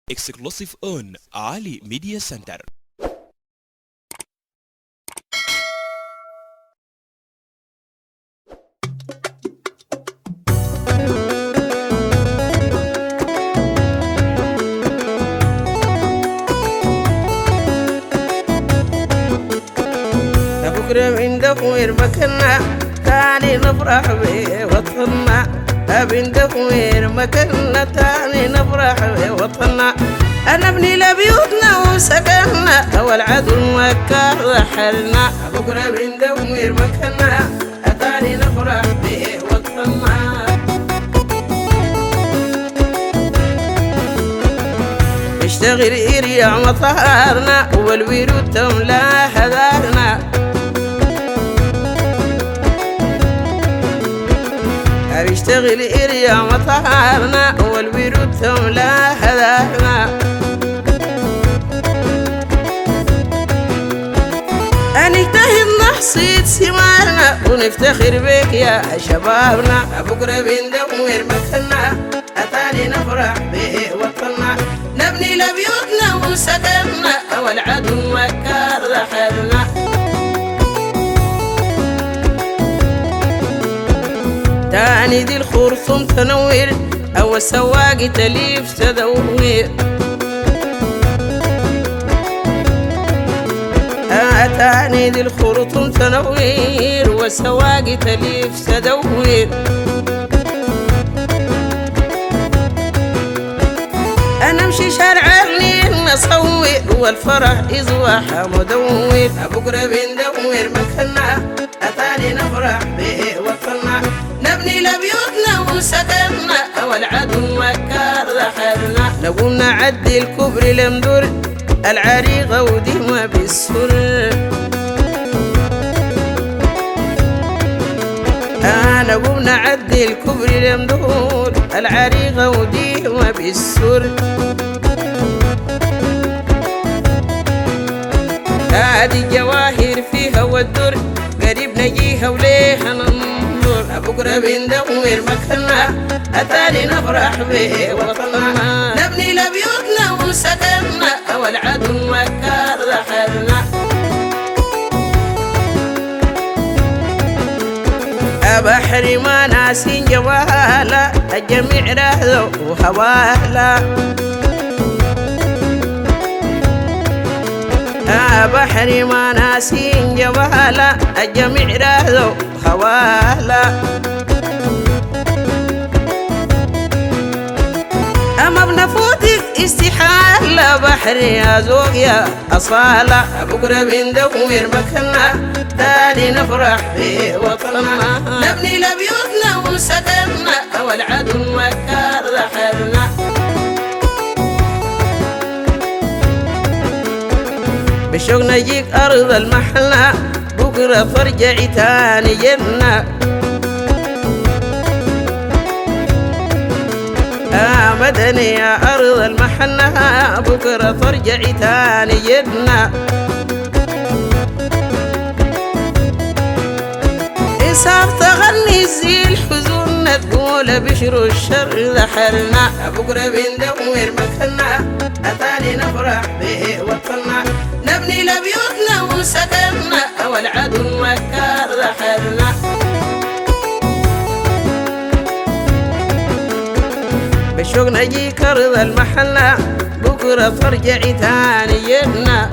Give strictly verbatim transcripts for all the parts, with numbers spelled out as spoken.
Exclusive on Ali Media Center. بكرة من دفوير مكنا تاني نفرح بوطننا. من دفوير مكنا تاني نفرح بوطننا. أنا ابني لبيوتنا وسكننا والعدو مكة رحلنا. بكرة من دفوير مكنا تاني نفرح بوطننا. اشتغل إيريا مطارنا والورود تملى حذارنا. اشتغل إيريا مطارنا والورود تملى حذارنا. نجتهد نحصيد ثمارنا ونفتخر بك يا شبابنا. بكرة بندور مكاننا أتاني نفرح بوطننا. نبني لبيوتنا وسكننا والعدو مكة رحلنا. تاني دي الخرصوم تنوير أو السواق تليف تدوير. تاني دي الخرطوم تنوير والسواق تليف تدوير. أنا امشي شارع الليل نصور والفرح إزواح مدور. بكرة بندور مكاننا أتاني نفرح بوطننا. نبني لبيوتنا وسكننا والعدو مكة رحلنا. نقوم نعدي الكبر لمدر العريقة وديما بالسر. أنا قوم نعدي الكبر لمدور العريقة وديما بالسر. هذه جواهر فيها والدر قريب نجيها وليها ننظر. بكرة بندور مكاننا أتاني نفرح بوطننا. نبني لبيوتنا وسكننا والعدو مكة رحلنا. بحري ما ناسين جوالا الجميع رهذو وهوالا. بحري ما ناسين جوالا الجميع رهذو وهوالا. أما بنفوتك استحالة بحري يا زوج يا أصالة. بكرة بندور مكاننا تاني نفرح بوطننا. نبني لبيوتنا وسكننا والعدو مكة رحلنا. بشوق نجيك أرض المحلة بكرة ترجعي تاني جنة. آه مدني يا أرض المحنة بكرة ترجعي تاني جنة. إنصاف تغني زي الحزن تقول بشر الشر ذحلنا. بكرة بندور مكاننا أتاني نفرح بوطننا. نبني لبيوتنا وسكننا والعدو مكة رحلنا. بشوق نجيك أرض المحلة بكرة ترجعي تاني جنة.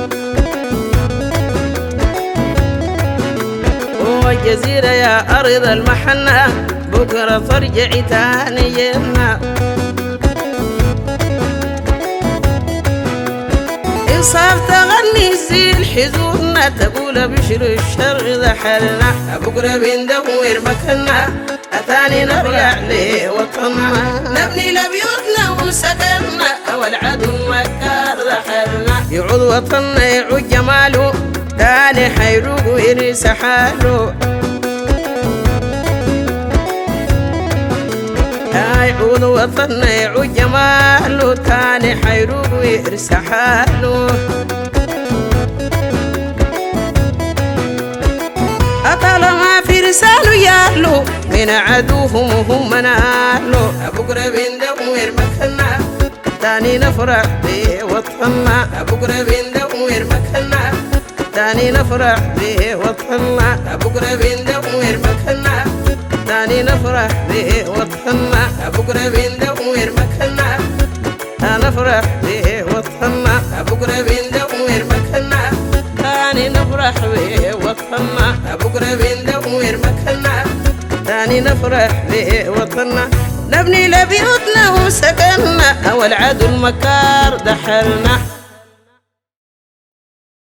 والجزيرة يا أرض المحنة بكرة ترجعي تاني جنة. إنصاف تغني زي الحزون تقول بشر الشر ذحلنا. بكرة بندور مكاننا أتاني نرجع لوطننا. نبني لبيوتنا وسكننا والعدو مكة رحلنا. يعود وطننا يعود جماله تاني حيروق ويرس حاله. يعود وطننا يعود جماله تاني حيروق ويرس حاله. أطالما في رساله يالو من عدوهم وهم نالو. بكرة بندور مكاننا تاني نفرح بوطننا بكرة بندور مكاننا تاني نفرح بوطننا بكرة بندور مكاننا تاني نفرح بوطننا بكرة بندور مكاننا نفرح بوطننا بكرة بندور مكاننا تاني نفرح بوطننا بكرة بندور مكاننا تاني نفرح بوطننا نبني لبيوتنا وسكننا والعدو المكار دحرنا